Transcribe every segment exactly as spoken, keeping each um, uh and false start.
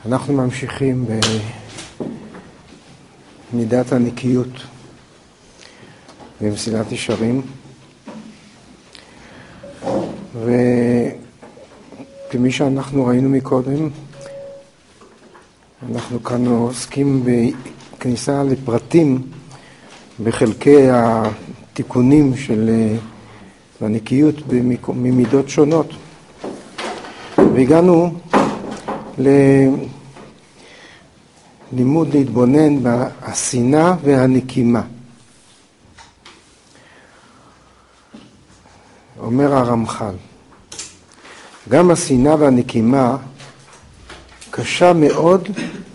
אנחנו ממשיכים במידת הנקיות במסילת ישרים, וכמי שאנחנו ראינו מקודם, אנחנו כאן עוסקים בכניסה לפרטים בחלקי התיקונים של הנקיות ממידות שונות, והגענו ללימוד להתבונן בהשנאה והנקימה. אומר הרמח"ל, גם השנאה והנקימה קשה מאוד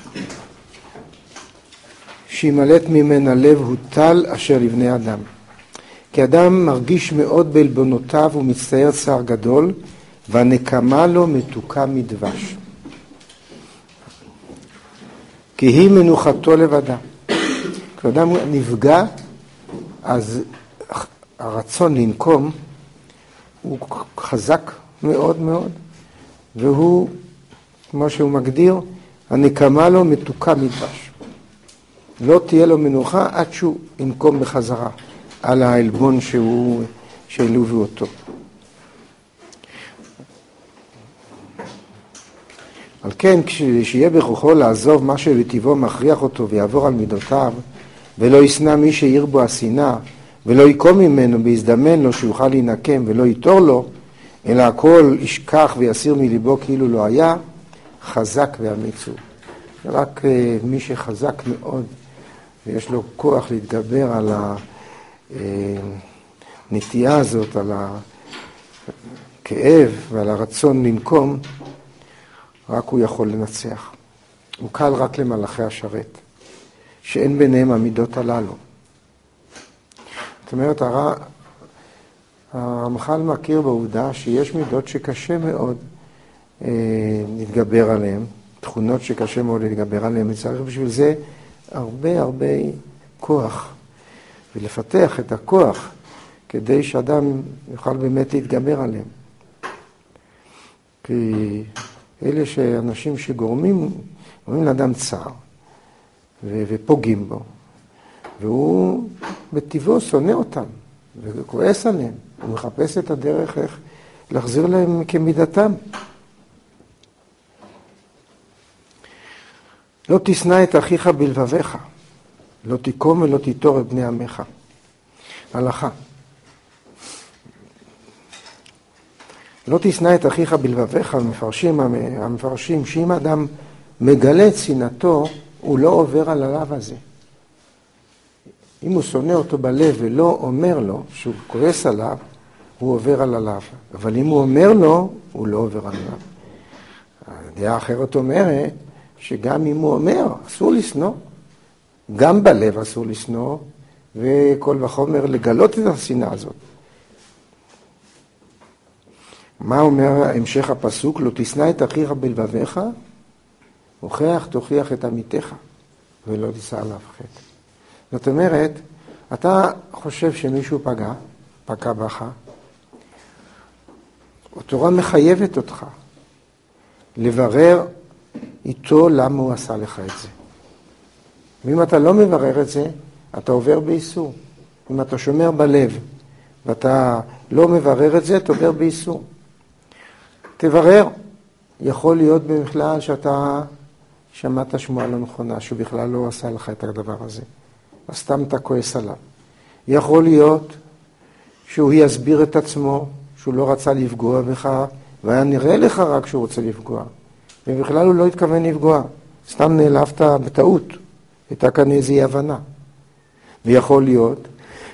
שימלט ממנה לב הוטל אשר לבני אדם. כי אדם מרגיש מאוד בעלבונותיו ומצטער צער גדול, והנקמה לו מתוקה מדבש. כי היא מנוחתו לבדה. כשאדם נפגע, אז הרצון לנקום הוא חזק מאוד מאוד, והוא, כמו שהוא מגדיר, הנקמה לו מתוקה מדבש. לא תהיה לו מנוחה עד שהוא ינקום בחזרה על העלבון שהוא, שהעלובו אותו. על כן, כשיהיה בכוחו לעזוב מה שלטבעו מכריח אותו ויעבור על מידותיו, ולא ישנא מי שיעיר בו השנאה, ולא יקום ממנו ויזדמן לו שיוכל להינקם ולא יתור לו, אלא הכל ישכח ויסיר מליבו כאילו לא היה, חזק ואמיץ הוא. רק מי שחזק מאוד ויש לו כוח להתגבר על הנטייה הזאת, על הכאב ועל הרצון לנקום, רק הוא יכול לנצח. הוא קל רק למלאכי השרת, שאין ביניהם המידות הללו. זאת אומרת, הרמח"ל מכיר בעובדה שיש מידות שקשה מאוד אה, להתגבר עליהן, תכונות שקשה מאוד להתגבר עליהן, וצריך בשביל זה הרבה הרבה כוח, ולפתח את הכוח כדי שאדם יוכל באמת להתגבר עליהן. כי אלה שאנשים שגורמים, גורמים לאדם צער, ו- ופוגעים בו, והוא בטבעו שונא אותם, וכועס עליהם, הוא מחפש את הדרך איך להחזיר להם כמידתם. לא תשנא את אחיך בלבביך, לא תקום ולא תיטור את בני עמך. הלכה. לא תשנא את אחיך בלבביך, המפרשים, המפרשים שאם אדם מגלה את שנאתו, הוא לא עובר על הלב הזה. אם הוא שונא אותו בלב ולא אומר לו שהוא כועס עליו, הוא עובר על הלב. אבל אם הוא אומר לו, הוא לא עובר על הלב. הדעה האחרת אומרת שגם אם הוא אומר, אסור לשנוא. גם בלב אסור לשנוא, וכל וחומר לגלות את השנאה הזאת. מה אומר המשך הפסוק? לא תשנא את אחיך בלבביך, הוכח תוכיח את עמיתך, ולא תישא עליו חטא. זאת אומרת, אתה חושב שמישהו פגע, פגע בך, התורה מחייבת אותך לברר איתו למה הוא עשה לך את זה. ואם אתה לא מברר את זה, אתה עובר באיסור. אם אתה שומר בלב ואתה לא מברר את זה, אתה עובר באיסור. תברר. יכול להיות בכלל שאתה שמעת שמועה לא נכונה, שהוא בכלל לא עשה לך את הדבר הזה. אז סתם אתה כועס עליו. יכול להיות שהוא יסביר את עצמו, שהוא לא רצה לפגוע בך, והיה נראה לך רק שהוא רוצה לפגוע. ובכלל הוא לא התכוון לפגוע. סתם נעלבת בטעות. הייתה כאן איזו הבנה. ויכול להיות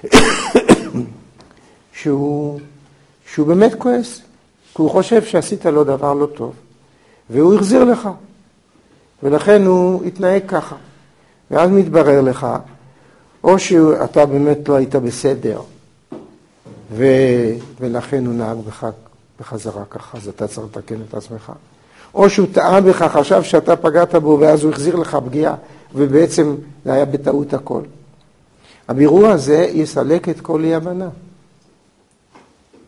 שהוא, שהוא באמת כועס. כי הוא חושב שעשית לו דבר לא טוב. והוא החזיר לך. ולכן הוא התנהג ככה. ואז מתברר לך, או שאתה באמת לא היית בסדר, ו... ולכן הוא נהג בך בחזרה ככה, אז אתה צריך לתקן את עצמך. או שהוא טעה בך, חשב שאתה פגעת בו, ואז הוא החזיר לך פגיעה, ובעצם זה היה בטעות הכל. הבירור הזה יסלק את כל אי הבנה.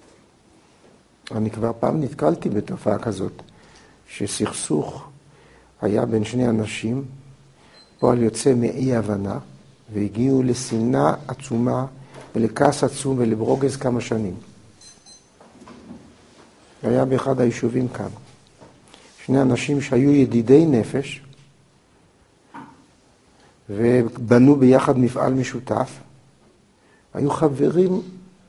אני כבר פעם נתקלתי בתופעה כזאת, שסכסוך היה בין שני אנשים, פועל יוצא מאי הבנה, והגיעו לשנאה עצומה ולכעס עצום ולברוגז כמה שנים. היה באחד היישובים כאן. שני אנשים שהיו ידידי נפש, ובנו ביחד מפעל משותף, היו חברים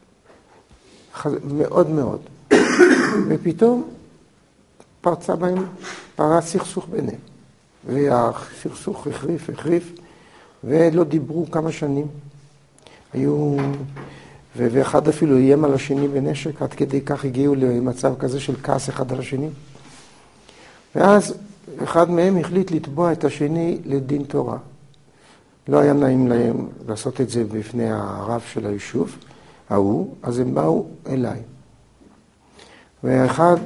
מאוד מאוד. ופתאום פרצה בהם, פרץ סכסוך ביניהם. והסכסוך החריף, החריף, ולא דיברו כמה שנים. היו, ואחד אפילו איים על השני בנשק, עד כדי כך הגיעו למצב כזה של כעס אחד על השני. ואז אחד מהם החליט לתבוע את השני לדין תורה. לא היה נעים להם לעשות את זה בפני הרב של היישוב, ההוא, אז הם באו אליי. ואחד,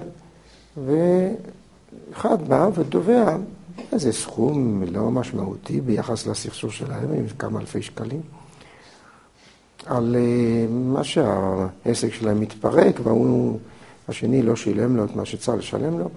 ואחד בא ודובע, איזה סכום לא משמעותי ביחס לסכסוך שלהם, עם כמה אלפי שקלים, על מה שהעסק שלהם מתפרק, והוא, השני לא שילם לו את מה שצריך לשלם לו.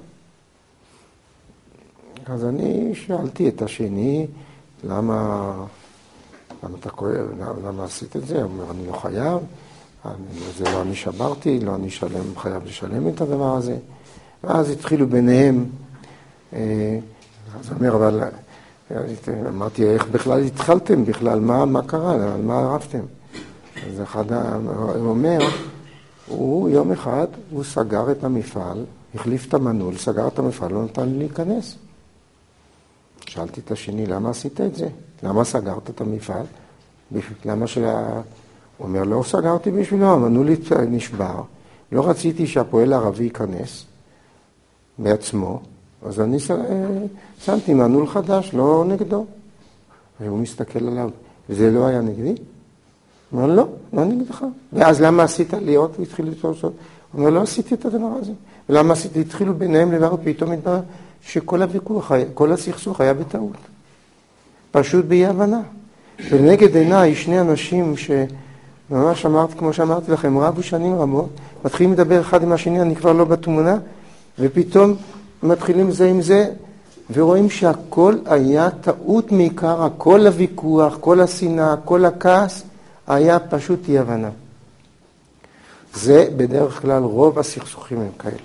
אז אני שאלתי את השני, למה, למה אתה כואב, למה עשית את זה? הוא אומר, אני לא חייב, אני, זה לא אני שברתי, לא אני שלם, חייב לשלם את הדבר הזה. ואז התחילו ביניהם, אה, אז הוא אומר, אבל אמרתי, איך בכלל התחלתם בכלל? מה, מה קרה? על מה ערבתם? אז אחד, הוא אומר, הוא יום אחד, הוא סגר את המפעל, החליף את המנעול, סגר את המפעל, לא נתן לי להיכנס. שאלתי את השני, למה עשית את זה? למה סגרת את המפעל? למה שלה... הוא אומר, לא סגרתי בשבילו, המנעול נשבר. לא רציתי שהפועל הערבי ייכנס בעצמו, אז אני שמתי מנעול חדש, לא נגדו. והוא מסתכל עליו, וזה לא היה נגדי? הוא אומר, לא, לא נגדך. ואז למה עשית לי עוד? הוא התחיל לתפוס עוד. הוא אומר, לא עשיתי את הדבר הזה. ולמה עשיתי? התחילו ביניהם לבר, פתאום התברר שכל הוויכוח, כל הסכסוך היה בטעות. פשוט באי הבנה. ולנגד עיניי שני אנשים שממש אמרת, כמו שאמרתי לכם, רבו שנים רבות, מתחילים לדבר אחד עם השני, אני כבר לא בתמונה, ופתאום מתחילים זה עם זה, ורואים שהכל היה טעות מעיקר, כל הוויכוח, כל השנאה, כל הכעס, היה פשוט אי הבנה. זה בדרך כלל רוב הסכסוכים הם כאלה.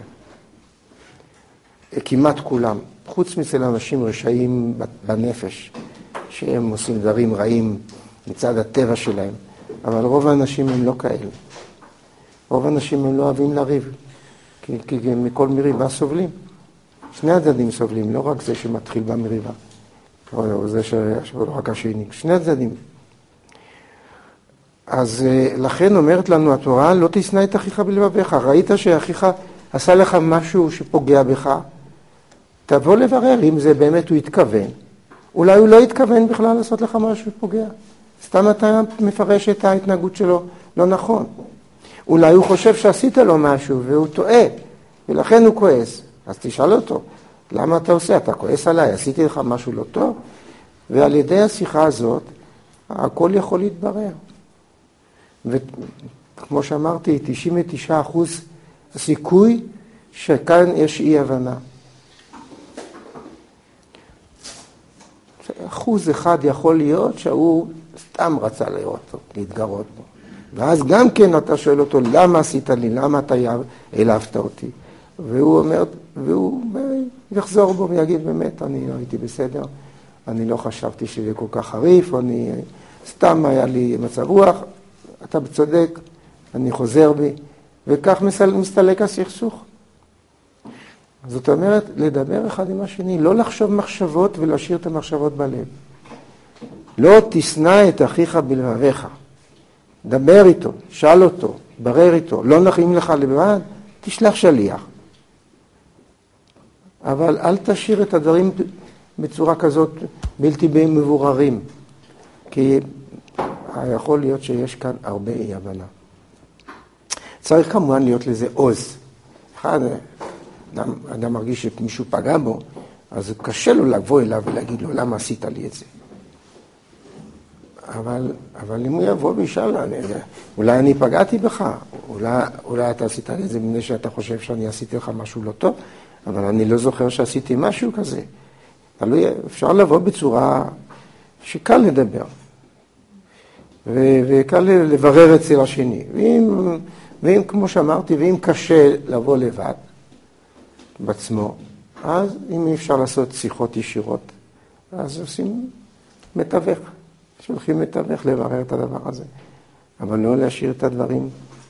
כמעט כולם, חוץ מצל אנשים רשעים בנפש, שהם עושים דברים רעים מצד הטבע שלהם, אבל רוב האנשים הם לא כאלה. רוב האנשים הם לא אוהבים לריב, כי, כי מכל מריבה סובלים. שני הצדדים סובלים, לא רק זה שמתחיל במריבה, או זה שלא רק השני, שני הצדדים. אז לכן אומרת לנו התורה, לא תשנא את אחיך בלבביך. ראית שאחיך עשה לך משהו שפוגע בך, תבוא לברר אם זה באמת הוא התכוון. אולי הוא לא התכוון בכלל לעשות לך משהו שפוגע. סתם אתה מפרש את ההתנהגות שלו לא נכון. אולי הוא חושב שעשית לו משהו והוא טועה, ולכן הוא כועס. אז תשאל אותו, למה אתה עושה? אתה כועס עליי, עשיתי לך משהו לא טוב? ועל ידי השיחה הזאת, הכל יכול להתברר. וכמו שאמרתי, תשעים ותשעה אחוז הסיכוי שכאן יש אי הבנה. אחוז אחד יכול להיות שהוא סתם רצה לראות אותו, להתגרות בו. ואז גם כן אתה שואל אותו, למה עשית לי? למה אתה העלבת אותי? והוא אומר, והוא יחזור בו ויגיד, באמת, אני לא הייתי בסדר, אני לא חשבתי שזה כל כך חריף, אני סתם היה לי מצב רוח, אתה בצודק, אני חוזר בי, וכך מסתלק הסכסוך. זאת אומרת, לדבר אחד עם השני, לא לחשוב מחשבות ולהשאיר את המחשבות בלב. לא תשנא את אחיך בלבביך. דבר איתו, שאל אותו, ברר איתו. לא נחים לך לבד, תשלח שליח. אבל אל תשאיר את הדברים בצורה כזאת בלתי מבוררים. כי יכול להיות שיש כאן הרבה אי הבנה. צריך כמובן להיות לזה עוז. אחד, אדם, אדם מרגיש שמישהו פגע בו, אז קשה לו לבוא אליו ולהגיד לו, למה עשית לי את זה? אבל, אבל אם הוא יבוא וישאל, אולי אני פגעתי בך, אולי, אולי אתה עשית לי את זה מפני שאתה חושב שאני עשיתי לך משהו לא טוב, אבל אני לא זוכר שעשיתי משהו כזה. תלוי, אפשר לבוא בצורה שקל לדבר, ו- וקל לברר אצל השני. ואם, ואם, כמו שאמרתי, ואם קשה לבוא לבד בעצמו, אז אם אי אפשר לעשות שיחות ישירות, אז עושים מתווך, שולחים מתווך לברר את הדבר הזה. אבל לא להשאיר את הדברים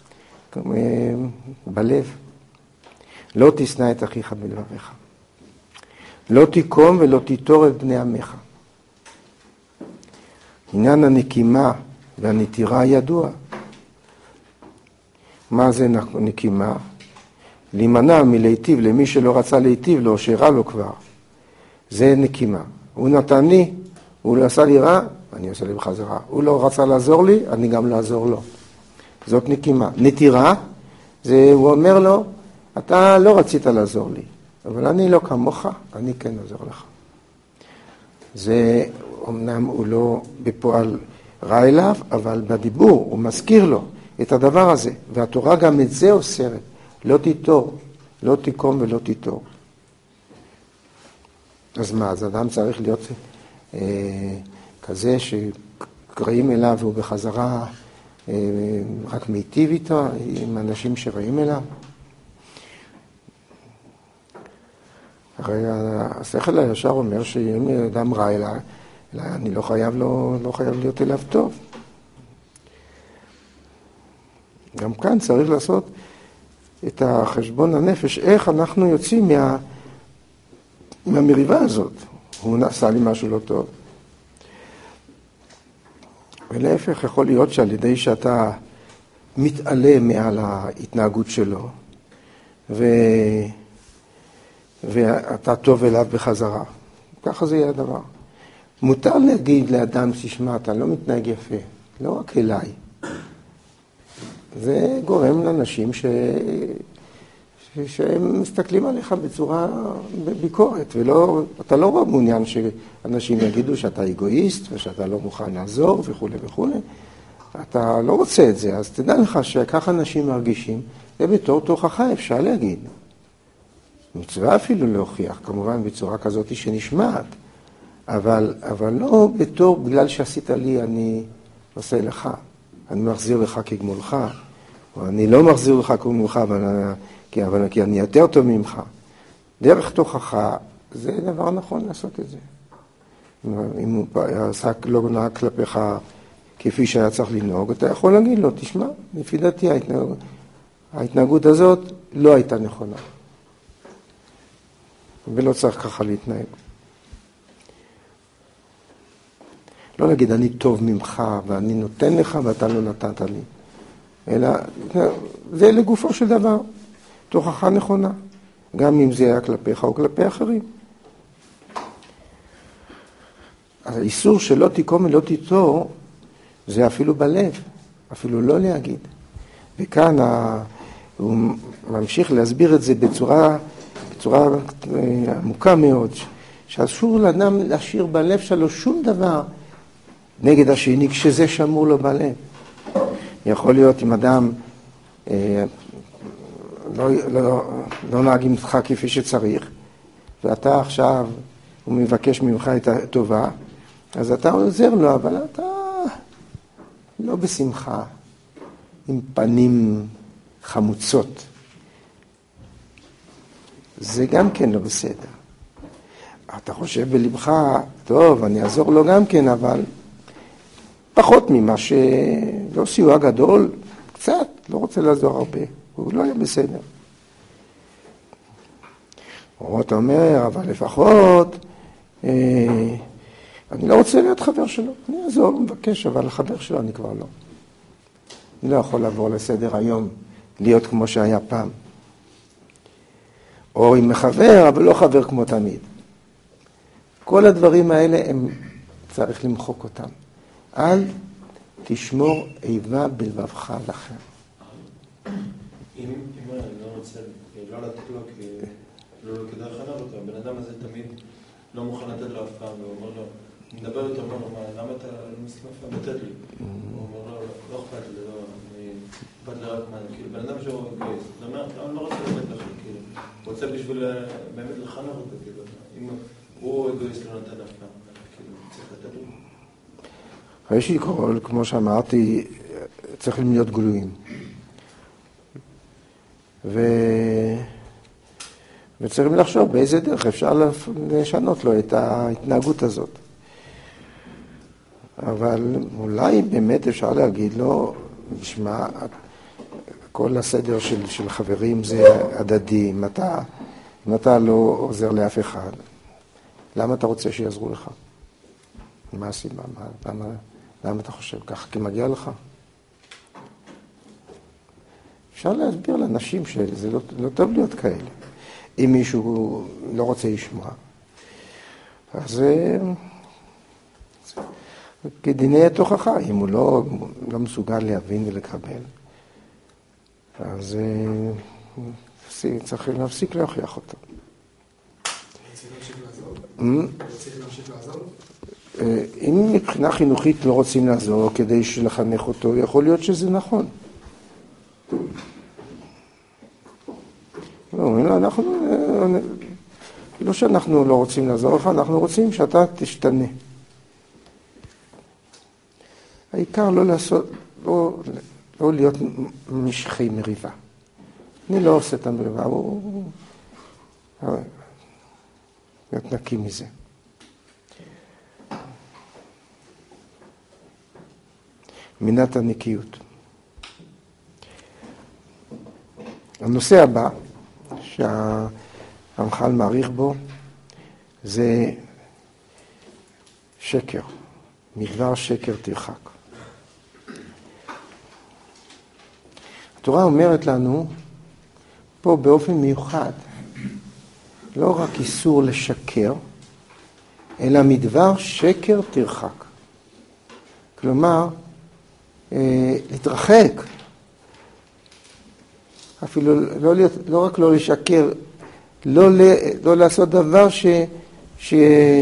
בלב. לא תשנא את אחיך בלבביך. לא תיקום ולא תיטור את בני עמך. עניין הנקימה והנטירה ידוע. מה זה נקימה? להימנע מלהיטיב למי שלא רצה להיטיב לו, שרע לו כבר. זה נקימה. הוא נתן לי, הוא לא עשה לי רע, אני עושה לי בחזרה. הוא לא רצה לעזור לי, אני גם לעזור לו. זאת נקימה. נטירה, זה, הוא אומר לו, אתה לא רצית לעזור לי, אבל אני לא כמוך, אני כן עוזר לך. זה, אמנם הוא לא בפועל רע אליו, אבל בדיבור הוא מזכיר לו את הדבר הזה. והתורה גם את זה אוסרת. לא תיטור, לא תיקום ולא תיטור. אז מה, אז אדם צריך להיות אה, כזה שקראים אליו והוא בחזרה אה, רק מיטיב איתו, עם אנשים שראים אליו. הרי השכל הישר אומר שאם אדם רע אליי, אני לא חייב, לא, לא חייב להיות אליו טוב. גם כאן צריך לעשות את החשבון הנפש, איך אנחנו יוצאים מה, מהמריבה הזאת. הוא נעשה לי משהו לא טוב. ולהפך, יכול להיות שעל ידי שאתה מתעלה מעל ההתנהגות שלו, ו... ואתה טוב אליו בחזרה. ככה זה יהיה הדבר. מותר להגיד לאדם, תשמע, אתה לא מתנהג יפה, לא רק אליי. זה גורם לאנשים ש... ש... שהם מסתכלים עליך בצורה בביקורת, ולא, אתה לא מעוניין שאנשים יגידו שאתה אגואיסט, ושאתה לא מוכן לעזור וכו' וכו'. אתה לא רוצה את זה, אז תדע לך שכך אנשים מרגישים, זה בתור תוכחה אפשר להגיד. מצווה אפילו להוכיח, כמובן בצורה כזאת שנשמעת, אבל, אבל לא בתור, בגלל שעשית לי אני עושה לך, אני מחזיר לך כגמולך, או אני לא מחזיר לך כגמולך, אבל, כי, אבל, כי אני יותר טוב ממך. דרך תוכחה, זה דבר נכון לעשות את זה. אם הוא עשה לא נהג כלפיך כפי שהיה צריך לנהוג, אתה יכול להגיד לו, תשמע, לפי דעתי ההתנהגות, ההתנהגות הזאת לא הייתה נכונה. ולא צריך ככה להתנהג. לא להגיד, אני טוב ממך, ואני נותן לך, ואתה לא נתת לי. אלא, זה לגופו של דבר. תוכחה נכונה. גם אם זה היה כלפיך או כלפי אחרים. האיסור שלא תיקום ולא תיטור, זה אפילו בלב. אפילו לא להגיד. וכאן הוא ממשיך להסביר את זה בצורה... בצורה עמוקה מאוד, שאסור לאדם להשאיר בלב שלו שום דבר נגד השני, כשזה שמור לו בלב. יכול להיות אם אדם אה, לא, לא, לא נהגים אותך כפי שצריך, ואתה עכשיו, הוא מבקש ממך את הטובה, אז אתה עוזר לו, אבל אתה לא בשמחה, עם פנים חמוצות. זה גם כן לא בסדר. אתה חושב בלבך, טוב, אני אעזור לו גם כן, אבל פחות ממה שלא סיוע גדול, קצת, לא רוצה לעזור הרבה, הוא לא יהיה בסדר. או אתה אומר, אבל לפחות, אה, אני לא רוצה להיות חבר שלו, אני אעזור, מבקש, אבל לחבר שלו אני כבר לא. אני לא יכול לעבור לסדר היום, להיות כמו שהיה פעם. או עם מחבר, אבל לא חבר כמו תמיד. כל הדברים האלה, הם צריך למחוק אותם. אל תשמור איבה בלבבך לכם. אם אני לא רוצה, לא לתת לו כדרך אגב אותו, הבן אדם הזה תמיד לא מוכן לתת לו אף פעם, והוא אומר לו, מדבר איתו, אומר לו, למה אתה לא מסכים אף פעם לתת לי? הוא אומר לו, לא אכפת לי, אני אכפת לי רק מה, כאילו, בן אדם שהוא אגואיסט, זאת אומרת, אני לא רוצה לתת לך, כאילו, הוא רוצה בשביל באמת לחנך אותו, כאילו, הוא אגואיסט לא נתן אף פעם, כאילו, צריך לתת לו. ראשי כל, כמו שאמרתי, צריכים להיות גלויים. ו... וצריכים לחשוב באיזה דרך אפשר לשנות לו את ההתנהגות הזאת. אבל אולי באמת אפשר להגיד לו, נשמע, כל הסדר של, של חברים זה הדדי, אם אתה, אם אתה לא עוזר לאף אחד, למה אתה רוצה שיעזרו לך? מה הסיבה? מה, למה, למה אתה חושב ככה? כי מגיע לך? אפשר להסביר לאנשים שזה לא, לא טוב להיות כאלה. אם מישהו לא רוצה לשמוע, אז כדיני התוכחה, אם הוא לא, לא מסוגל להבין ולקבל, אז צריך להפסיק להוכיח אותו. צריך להמשיך לעזור? אם מבחינה חינוכית לא רוצים לעזור כדי לחנך אותו, יכול להיות שזה נכון. לא, אנחנו, לא שאנחנו לא רוצים לעזור לך, אנחנו רוצים שאתה תשתנה. העיקר לא לעשות, לא, לא להיות משכי מריבה. אני לא עושה את המריבה, הוא... להיות נקי מזה. מינת הנקיות. הנושא הבא שהרמח"ל מעריך בו זה שקר, מדבר שקר תרחק. התורה אומרת לנו פה באופן מיוחד, לא רק איסור לשקר, אלא מדבר שקר תרחק. כלומר, אה, להתרחק. אפילו לא, להיות, לא רק לא לשקר, לא, לא לעשות דבר ש, ש,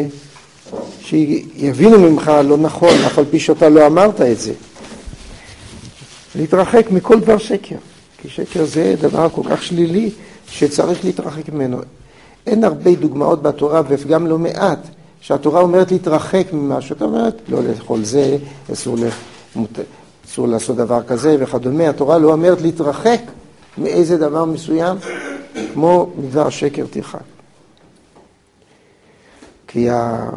שיבינו ממך לא נכון, אף על פי שאתה לא אמרת את זה. להתרחק מכל דבר שקר, כי שקר זה דבר כל כך שלילי שצריך להתרחק ממנו. אין הרבה דוגמאות בתורה, וגם לא מעט, שהתורה אומרת להתרחק ממשהו. אתה אומרת, לא לאכול זה, אסור, אסור לעשות דבר כזה וכדומה. התורה לא אומרת להתרחק מאיזה דבר מסוים, כמו מדבר שקר תרחק. כי ה...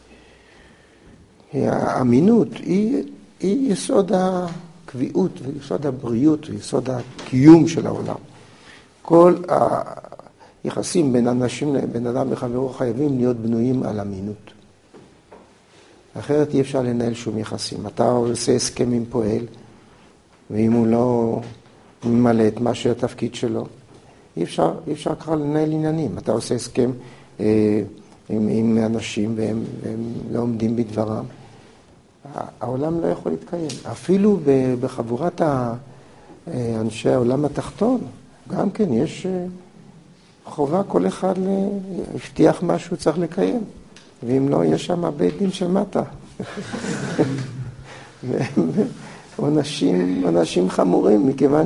האמינות היא, היא יסוד הקביעות ויסוד הבריאות ויסוד הקיום של העולם. כל היחסים בין אנשים, בין אדם לחברו חייבים להיות בנויים על אמינות. אחרת אי אפשר לנהל שום יחסים. אתה עושה הסכם עם פועל, ואם הוא לא ממלא את מה שהתפקיד שלו, אי אפשר, אי אפשר כבר לנהל עניינים. אתה עושה הסכם אה, עם, עם אנשים והם, והם לא עומדים בדברם. העולם לא יכול להתקיים. אפילו בחבורת אנשי העולם התחתון, גם כן יש חובה, כל אחד להבטיח משהו צריך לקיים. ואם לא, יש שם בית דין של מטה. אנשים, אנשים חמורים, מכיוון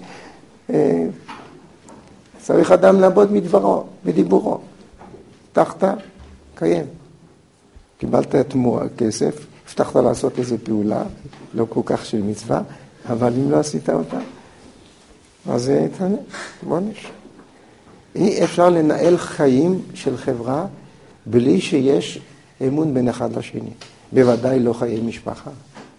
שצריך אדם לעבוד מדברו, בדיבורו. הבטחת, קיים. קיבלת את כסף, הבטחת לעשות איזו פעולה, לא כל כך של מצווה, אבל אם לא עשית אותה, אז זה יתענה, בוא נשאר. אי אפשר לנהל חיים של חברה בלי שיש אמון בין אחד לשני. בוודאי לא חיי משפחה.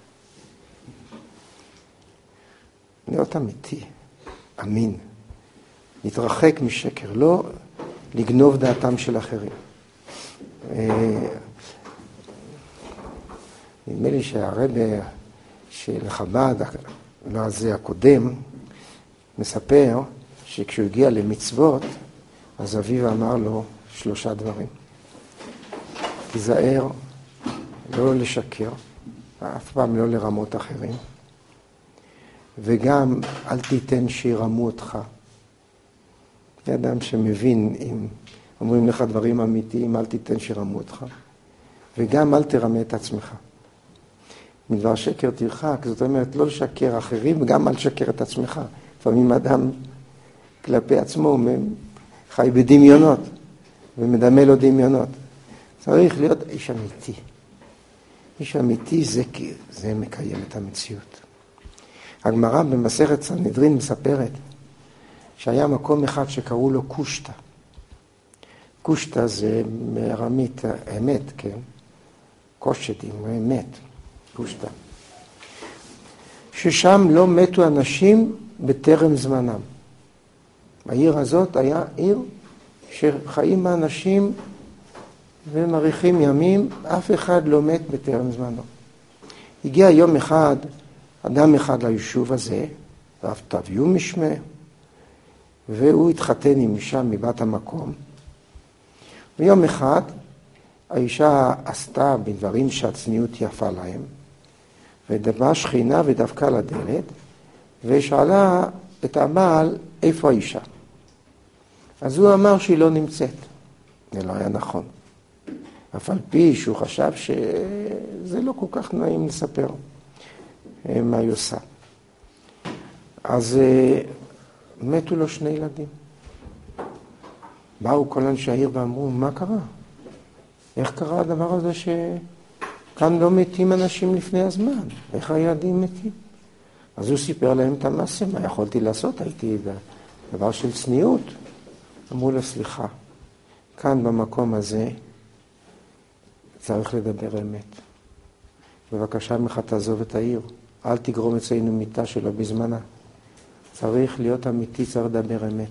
להיות אמיתי, אמין, להתרחק משקר, לא לגנוב דעתם של אחרים. נדמה לי שהרבי של חב"ד, לא הזה הקודם, מספר שכשהוא הגיע למצוות, אז אביו אמר לו שלושה דברים. תיזהר, לא לשקר, אף פעם לא לרמות אחרים, וגם אל תיתן שירמו אותך. זה אדם שמבין, אם אומרים לך דברים אמיתיים, אל תיתן שירמו אותך, וגם אל תרמה את עצמך. מדבר שקר תרחק, זאת אומרת לא לשקר אחרים, וגם אל לשקר את עצמך. לפעמים אדם כלפי עצמו חי בדמיונות, ומדמה לו דמיונות. צריך להיות איש אמיתי. איש אמיתי זה, זה מקיים את המציאות. הגמרא במסכת סנהדרין מספרת שהיה מקום אחד שקראו לו קושטא. קושטא זה מארמית אמת, כן? קושט עם אמת, קושטא. ששם לא מתו אנשים בטרם זמנם. העיר הזאת היה עיר שחיים באנשים ומאריכים ימים, אף אחד לא מת בטרם זמנו. הגיע יום אחד, אדם אחד ליישוב הזה, רב תביו משמה, והוא התחתן עם אישה מבת המקום. ויום אחד האישה עשתה בדברים שהצניעות יפה להם, ודברה שכינה ודפקה לדלת, ושאלה את הבעל איפה האישה. אז הוא אמר שהיא לא נמצאת. זה לא היה נכון. אף על פי שהוא חשב שזה לא כל כך נעים לספר מה היא עושה. אז מתו לו שני ילדים. באו כל אנשי העיר ואמרו, מה קרה? איך קרה הדבר הזה שכאן לא מתים אנשים לפני הזמן? איך הילדים מתים? אז הוא סיפר להם את המעשה, מה יכולתי לעשות? הייתי דבר של צניעות. אמרו לו, סליחה, כאן במקום הזה צריך לדבר אמת. בבקשה ממך תעזוב את העיר. אל תגרום אצלנו מיטה שלא בזמנה. צריך להיות אמיתי, צריך לדבר אמת.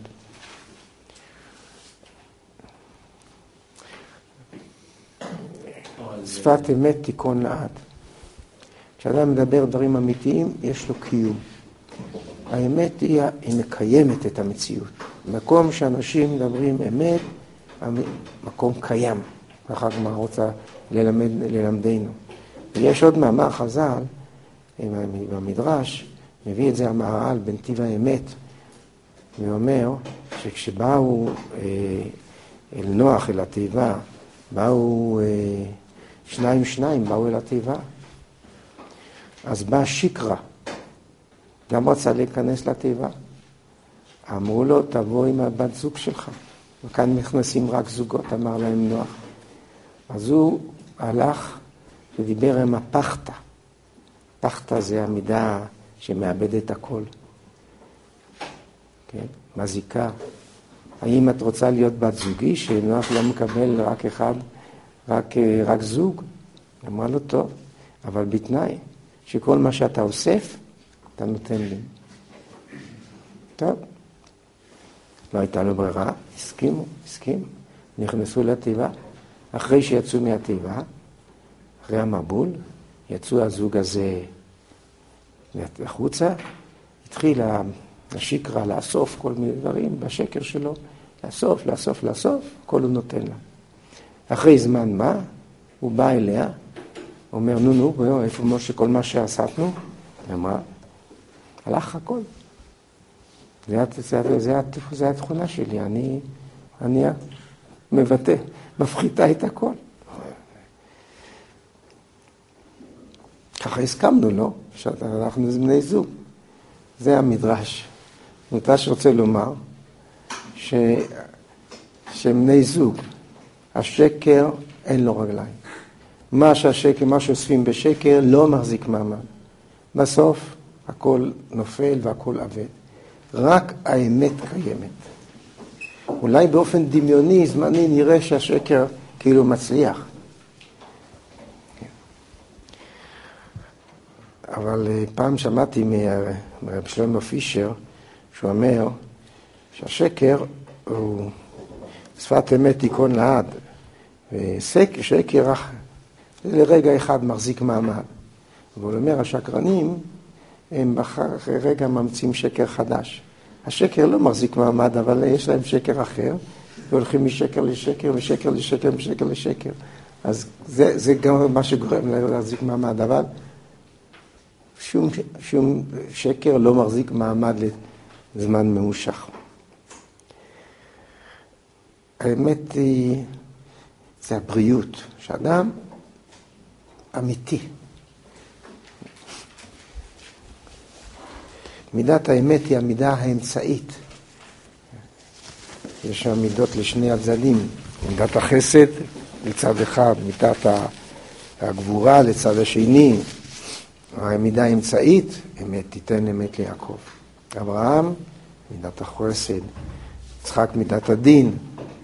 שפת אמת תיקון לעד. כשאדם מדבר דברים אמיתיים, יש לו קיום. האמת היא, היא מקיימת את המציאות. מקום שאנשים מדברים אמת, מקום קיים. ככה הגמרא רוצה ללמד, ללמדנו. ויש עוד מאמר חז"ל, במדרש, מביא את זה המהר"ל בנתיב האמת, ואומר שכשבאו אה, אל נוח, אל התיבה, באו אה, שניים שניים, באו אל התיבה. אז בא שיקרא, גם רצה להיכנס לתיבה. אמרו לו, תבוא עם הבת זוג שלך. וכאן נכנסים רק זוגות, אמר להם נוח. אז הוא הלך ודיבר עם הפחתה. פחתה זה המידה שמאבד את הכל. כן? מזיקה. האם את רוצה להיות בת זוגי, שנוח לא מקבל רק אחד, רק, רק זוג? אמרה לו, טוב, אבל בתנאי שכל מה שאתה אוסף, אתה נותן לי. טוב. לא הייתה לו ברירה, הסכימו, הסכימו. נכנסו לתיבה. אחרי שיצאו מהתיבה, אחרי המבול, יצאו הזוג הזה החוצה, התחיל השיקרא לאסוף כל מיני דברים בשקר שלו, לאסוף, לאסוף, לאסוף, כל הוא נותן לה. אחרי זמן מה, הוא בא אליה, אומר, נו, נו, בוא, איפה משה כל מה שאספנו? היא אמרה, הלך הכל. זה, זה, זה, זה התכונה שלי, אני, אני מבטא, מפחיתה את הכל. ככה הסכמנו, לא? שאנחנו בני זוג. זה המדרש. המדרש רוצה לומר ש... שבני זוג, השקר אין לו רגליים. מה שהשקר, מה שאוספים בשקר לא מחזיק מעמד. בסוף הכל נופל והכל עבד. רק האמת קיימת. אולי באופן דמיוני, זמני, נראה שהשקר כאילו מצליח. אבל פעם שמעתי מרב שלמה פישר, שהוא אומר שהשקר הוא שפת אמת תיקון לעד, ושקר לרגע אחד מחזיק מעמד. והוא אומר, השקרנים הם אחרי רגע ממציאים שקר חדש. השקר לא מחזיק מעמד, אבל יש להם שקר אחר, והולכים משקר לשקר, משקר לשקר, משקר לשקר. אז זה, זה גם מה שגורם להחזיק מעמד, אבל שום, שום שקר לא מחזיק מעמד לזמן ממושך. האמת היא, זה הבריאות, שאדם אמיתי. מידת האמת היא המידה האמצעית. יש שם מידות לשני הצדדים, מידת החסד לצד אחד, מידת הגבורה לצד השני, המידה האמצעית, אמת תיתן אמת ליעקב. אברהם, מידת החסד, יצחק מידת הדין.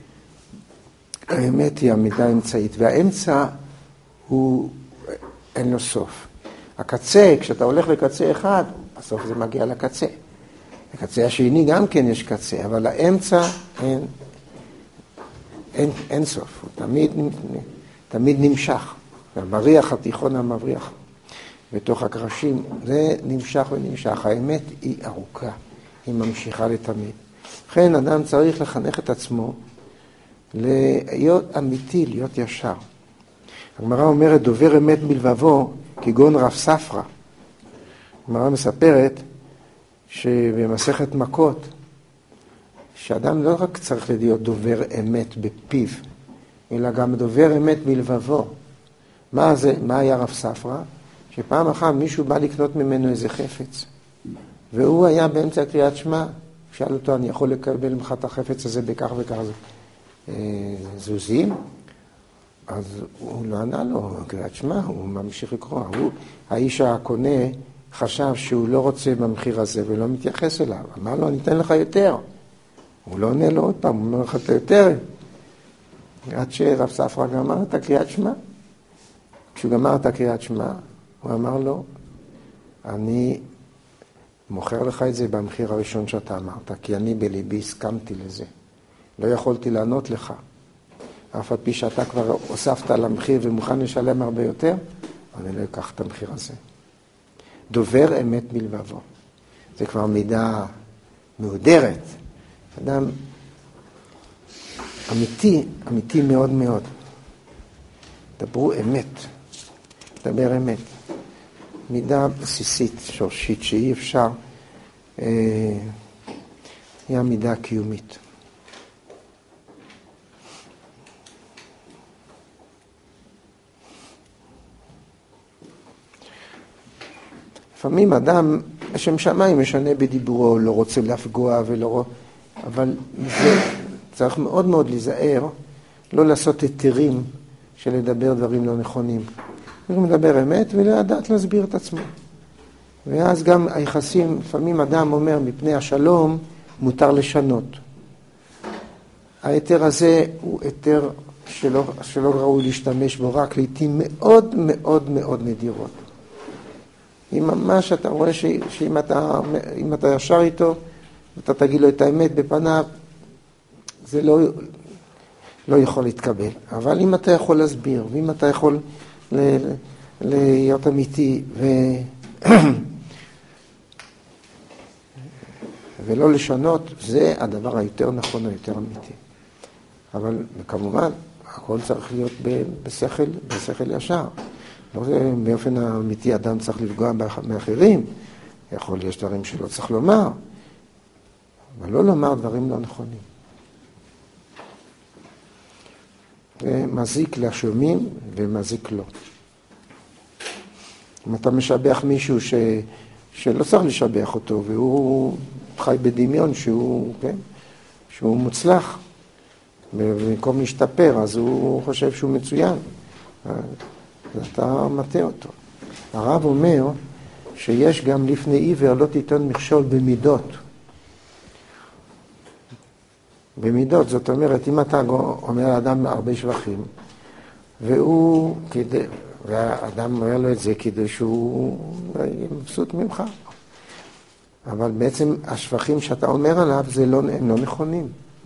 האמת היא המידה האמצעית, והאמצע הוא, אין לו סוף. הקצה, כשאתה הולך לקצה אחד, בסוף זה מגיע לקצה. לקצה השני גם כן יש קצה, אבל האמצע אין, אין, אין סוף. הוא תמיד, תמיד נמשך. המריח, התיכון המבריח, בתוך הקרשים, זה נמשך ונמשך. האמת היא ארוכה, היא ממשיכה לתמיד. לכן אדם צריך לחנך את עצמו להיות אמיתי, להיות ישר. הגמרא אומרת, דובר אמת בלבבו, כגון רב ספרא. הגמרא מספרת שבמסכת מכות, שאדם לא רק צריך להיות דובר אמת בפיו, אלא גם דובר אמת בלבבו. מה זה, מה היה רב ספרא? שפעם אחת מישהו בא לקנות ממנו איזה חפץ, והוא היה באמצע קריאת שמע, שאל אותו, אני יכול לקבל ממך את החפץ הזה בכך וכך זוזים? אז הוא לא ענה לו, קריאת שמע, הוא ממשיך לקרוא. הוא, האיש הקונה חשב שהוא לא רוצה במחיר הזה ולא מתייחס אליו. אמר לו, אני אתן לך יותר. הוא לא עונה לו עוד פעם, הוא אומר לך את היותר. עד שרב ספרא גמר את הקריאת שמע. כשהוא גמר את הקריאת שמע, הוא אמר לו, אני מוכר לך את זה במחיר הראשון שאתה אמרת, כי אני בליבי הסכמתי לזה. לא יכולתי לענות לך. אף על פי שאתה כבר הוספת על המחיר ומוכן לשלם הרבה יותר, אני לא אקח את המחיר הזה. דובר אמת בלבבו. זה כבר מידה מהודרת. אדם אמיתי, אמיתי מאוד מאוד. דברו אמת. דבר אמת. מידה בסיסית, שורשית, שאי אפשר, אה, היא המידה הקיומית. לפעמים אדם, השם שמיים משנה בדיבורו, לא רוצה להפגוע ולא... אבל זה צריך מאוד מאוד להיזהר, לא לעשות היתרים של לדבר דברים לא נכונים. הוא מדבר אמת ולדעת להסביר את עצמו. ואז גם היחסים, לפעמים אדם אומר, מפני השלום מותר לשנות. היתר הזה הוא היתר שלא, שלא ראוי להשתמש בו, רק לעתים מאוד מאוד מאוד נדירות. אם ממש אתה רואה ש, שאם אתה, אם אתה ישר איתו, אתה תגיד לו את האמת בפניו, זה לא, לא יכול להתקבל. אבל אם אתה יכול להסביר, ואם אתה יכול ל, להיות אמיתי, ו... ולא לשנות, זה הדבר היותר נכון, היותר אמיתי. אבל כמובן, הכל צריך להיות בשכל, בשכל ישר. לא זה באופן האמיתי אדם צריך לפגוע מאחרים, יכול להיות דברים שלא צריך לומר, אבל לא לומר דברים לא נכונים. ומזיק לשומעים ומזיק לו. אם אתה משבח מישהו ש... שלא צריך לשבח אותו, והוא חי בדמיון שהוא, כן? שהוא מוצלח, ובמקום להשתפר, אז הוא חושב שהוא מצוין. אז אתה מטה אותו. הרב אומר שיש גם לפני עיוור לא תיתן מכשול במידות. במידות, זאת אומרת, אם אתה אומר לאדם הרבה שבחים, והוא כדי, והאדם אומר לו את זה כדי שהוא מבסוט ממך. אבל בעצם השבחים שאתה אומר עליו זה לא, הם לא נכונים.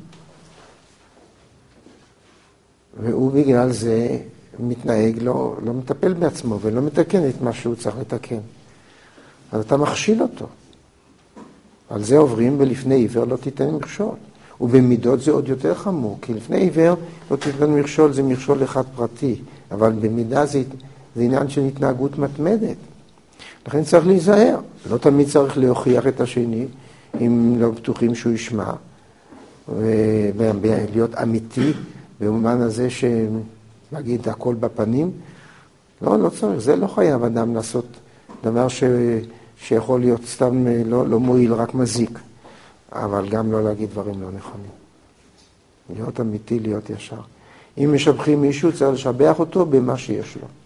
והוא בגלל זה מתנהג, לא, לא מטפל בעצמו ולא מתקן את מה שהוא צריך לתקן. אז אתה מכשיל אותו. על זה עוברים ולפני עיוור לא תיתן מכשול. ובמידות זה עוד יותר חמור, כי לפני עיוור לא תיתן מכשול, זה מכשול אחד פרטי, אבל במידה זה, זה עניין של התנהגות מתמדת. לכן צריך להיזהר. לא תמיד צריך להוכיח את השני, אם לא בטוחים שהוא ישמע, ולהיות אמיתי במובן הזה שנגיד הכל בפנים. לא, לא צריך, זה לא חייב אדם לעשות דבר ש, שיכול להיות סתם לא, לא מועיל, רק מזיק. אבל גם לא להגיד דברים לא נכונים. להיות אמיתי, להיות ישר. אם משבחים מישהו, צריך לשבח אותו במה שיש לו.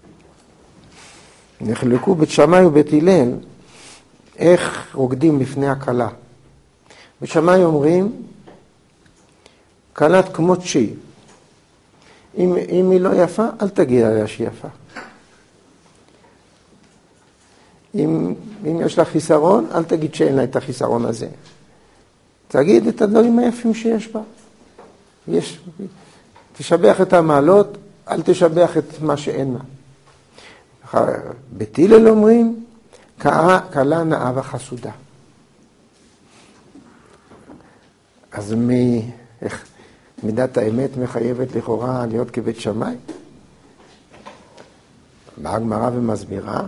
נחלקו בית שמאי ובית הלל, איך רוקדים לפני הכלה. בית שמאי אומרים, כלת כמות שהיא. אם, אם היא לא יפה, אל תגיד עליה שהיא יפה. אם, אם יש לה חיסרון, אל תגיד שאין לה את החיסרון הזה. תגיד את הדברים היפים שיש בה. יש, תשבח את המעלות, אל תשבח את מה שאין לה. בית הלל אומרים, כלה נאה וחסודה. אז מי, איך, מידת האמת מחייבת לכאורה להיות כבית שמאי? באה הגמרא ומסבירה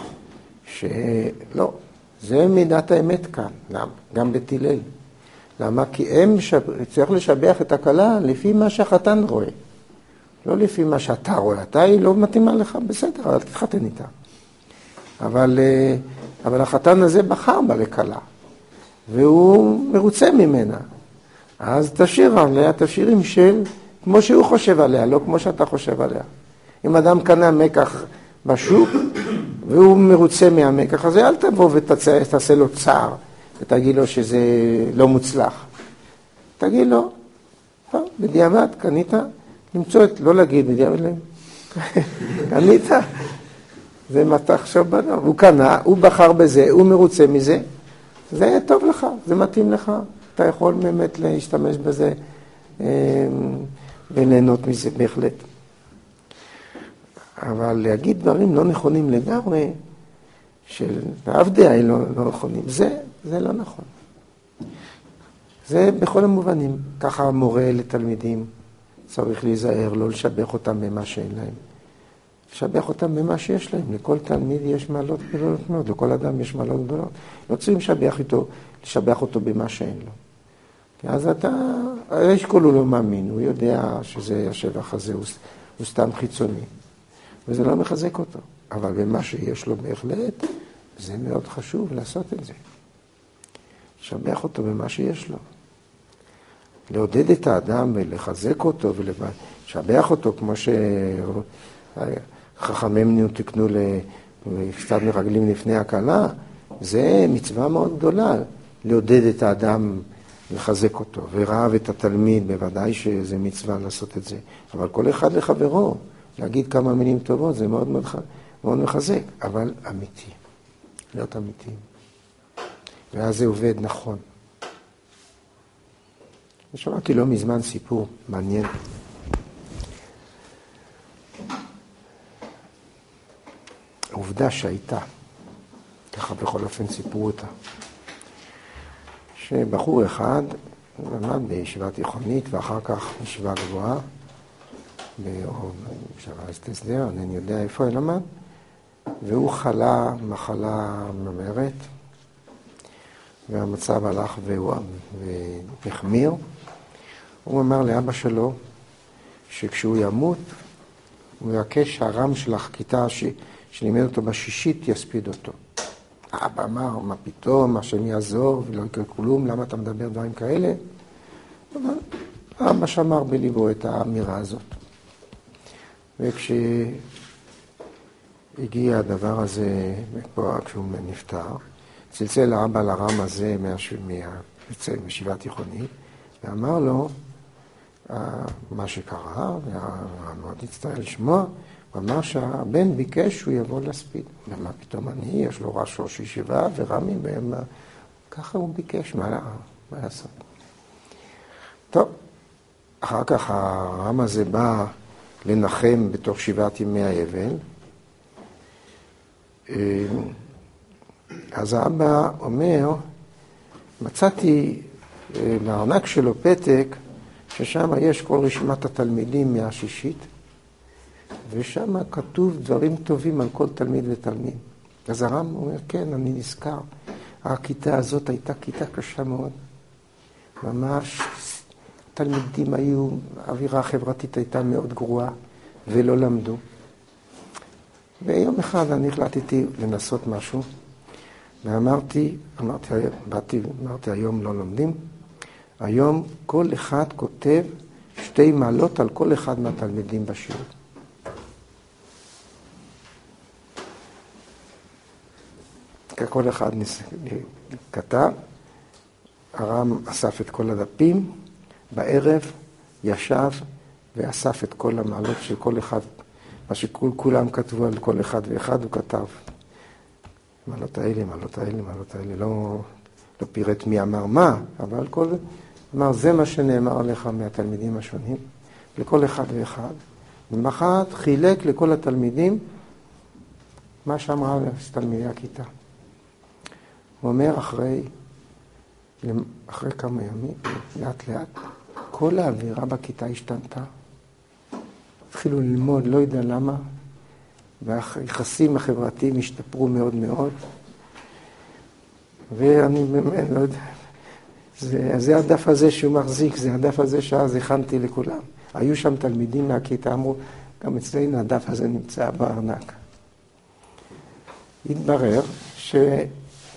שלא, זה מידת האמת כאן. למה? גם בית הלל. למה? כי הם שב... צריך לשבח את הכלה לפי מה שהחתן רואה. לא לפי מה שאתה רואה. אתה היא לא מתאימה לך, בסדר, אל תתחתן איתה. אבל, אבל החתן הזה בחר בה לכלה, והוא מרוצה ממנה. אז תשאיר עליה, תשאירים של כמו שהוא חושב עליה, לא כמו שאתה חושב עליה. אם אדם קנה מקח בשוק, והוא מרוצה מהמקח הזה, אל תבוא ותעשה לו צער, ותגיד לו שזה לא מוצלח. תגיד לו, בדיעבד, קנית, למצוא את, לא להגיד בדיעבד להם, קנית, זה מתח שבנה, הוא קנה, הוא בחר בזה, הוא מרוצה מזה, זה טוב לך, זה מתאים לך, אתה יכול באמת להשתמש בזה וליהנות מזה בהחלט. אבל להגיד דברים לא נכונים לגמרי, של העבדיה לא, לא נכונים, זה, זה לא נכון. זה בכל המובנים. ככה המורה לתלמידים צריך להיזהר, לא לשבח אותם במה שאין להם. לשבח אותם במה שיש להם. לכל תלמיד יש מעלות גדולות מאוד, לכל אדם יש מעלות גדולות. לא צריכים לשבח איתו, לשבח אותו במה שאין לו. כי אז אתה, יש כל הוא לא מאמין, הוא יודע שזה השבח הזה, הוא, הוא סתם חיצוני. וזה לא מחזק אותו. אבל במה שיש לו בהחלט, זה מאוד חשוב לעשות את זה. לשבח אותו במה שיש לו. לעודד את האדם ולחזק אותו ולשבח אותו, כמו שחכמינו תקנו לקצת מרגלים לפני הכלה, זה מצווה מאוד גדולה, לעודד את האדם, לחזק אותו. ורעב את התלמיד, בוודאי שזה מצווה לעשות את זה. אבל כל אחד לחברו, להגיד כמה מילים טובות, זה מאוד מאוד, מאוד מחזק, אבל אמיתי. להיות אמיתיים. ואז זה עובד נכון. שמעתי לא מזמן סיפור מעניין. העובדה שהייתה, ככה בכל אופן סיפרו אותה, שבחור אחד למד בישיבה תיכונית ואחר כך בישיבה גבוהה, בישיבה הסדר, אני יודע איפה הוא למד, והוא חלה מחלה ממארת, והמצב הלך והחמיר. הוא אמר לאבא שלו שכשהוא ימות, הוא יבקש שהרם של הכיתה שלימד אותו בשישית יספיד אותו. האבא אמר, מה פתאום, השם יעזור ולא יקרה כלום, למה אתה מדבר דברים כאלה? אבל האבא שמר בליבו את האמירה הזאת. וכשהגיע הדבר הזה, כשהוא נפטר, צלצל האבא לרם הזה מהישיבה תיכונית, ואמר לו מה שקרה, והרם מאוד הצטער לשמוע, הוא אמר שהבן ביקש שהוא יבוא להספיד. ומה פתאום אני, יש לו ראש ראש ישיבה ורמי, ככה הוא ביקש, מה, מה לעשות? טוב, אחר כך הרם הזה בא לנחם בתוך שבעת ימי האבל, אז האבא אומר, מצאתי לארנק שלו פתק, ששם יש כל רשימת התלמידים מהשישית, ושם כתוב דברים טובים על כל תלמיד ותלמיד. אז הרם אומר, כן, אני נזכר, הכיתה הזאת הייתה כיתה קשה מאוד. ממש תלמידים היו, האווירה החברתית הייתה מאוד גרועה, ולא למדו. ויום אחד אני החלטתי לנסות משהו, ואמרתי, אמרתי, באתי, אמרתי, היום לא לומדים, היום כל אחד כותב שתי מעלות על כל אחד מהתלמידים בשיעור. כל אחד כתב, הרם אסף את כל הדפים, בערב ישב ואסף את כל המעלות של כל אחד, מה שכולם כתבו על כל אחד ואחד, הוא כתב. מעלות האלה, מעלות האלה, מעלות האלה, לא, לא פירט מי אמר מה, אבל כל, אמר, זה מה שנאמר עליך מהתלמידים השונים, לכל אחד ואחד. ומחת חילק לכל התלמידים מה שאמרה תלמידי הכיתה. הוא אומר, אחרי, אחרי כמה ימים, לאט לאט, כל האווירה בכיתה השתנתה. התחילו ללמוד, לא יודע למה, והיחסים החברתיים השתפרו מאוד מאוד. ואני באמת לא יודע, זה, זה הדף הזה שהוא מחזיק, זה הדף הזה שאז הכנתי לכולם. היו שם תלמידים מהכיתה, אמרו, גם אצלנו הדף הזה נמצא בארנק. התברר שהייתה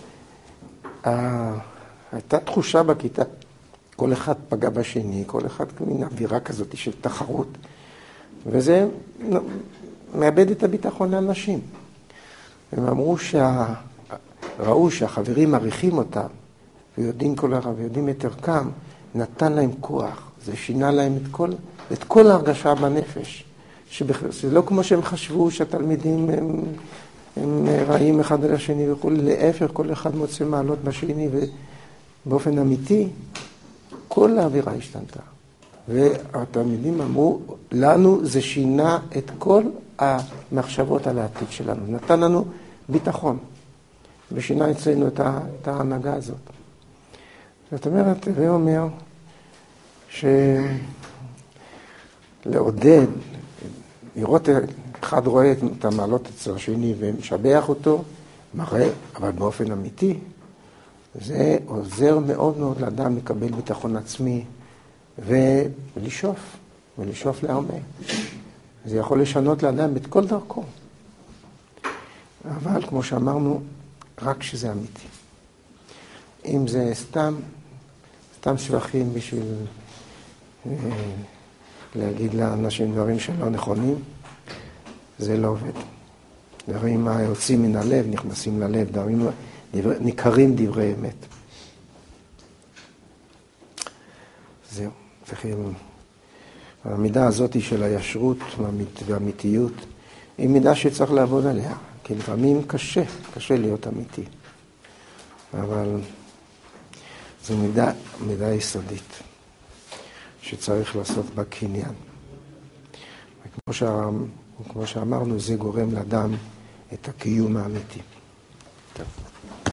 תחושה בכיתה, כל אחד פגע בשני, כל אחד מין אווירה כזאת של תחרות, וזה מאבד את הביטחון לאנשים. הם אמרו שה... ראו שהחברים מעריכים אותם, ויודעים כל הרב, ויודעים את ערכם, נתן להם כוח, זה שינה להם את כל, את כל ההרגשה בנפש, שבכ... זה לא כמו שהם חשבו שהתלמידים הם, הם רעים אחד על השני וכו', להפך, כל אחד מוצא מעלות בשני, ובאופן אמיתי, כל האווירה השתנתה. והתלמידים אמרו, לנו זה שינה את כל המחשבות על העתיד שלנו, נתן לנו ביטחון, ושינה אצלנו את, ה... את ההנהגה הזאת. זאת אומרת, זה אומר שלעודד, לראות אחד רואה את המעלות אצל השני ומשבח אותו, מראה, אבל באופן אמיתי, זה עוזר מאוד מאוד לאדם לקבל ביטחון עצמי ולשאוף, ולשאוף להרבה. זה יכול לשנות לאדם את כל דרכו. אבל כמו שאמרנו, רק שזה אמיתי. אם זה סתם, סתם שבחים בשביל אה, להגיד לאנשים דברים שלא נכונים, זה לא עובד. דברים היוצאים מן הלב, נכנסים ללב, דברים דבר, ניכרים דברי אמת. זהו. צריכים... המידה הזאת של הישרות והאמיתיות, היא מידה שצריך לעבוד עליה. כי לפעמים קשה, קשה להיות אמיתי. אבל זו מידה, מידה יסודית, שצריך לעשות בה קניין. וכמו שה, כמו שאמרנו, זה גורם לאדם את הקיום האמיתי. טוב.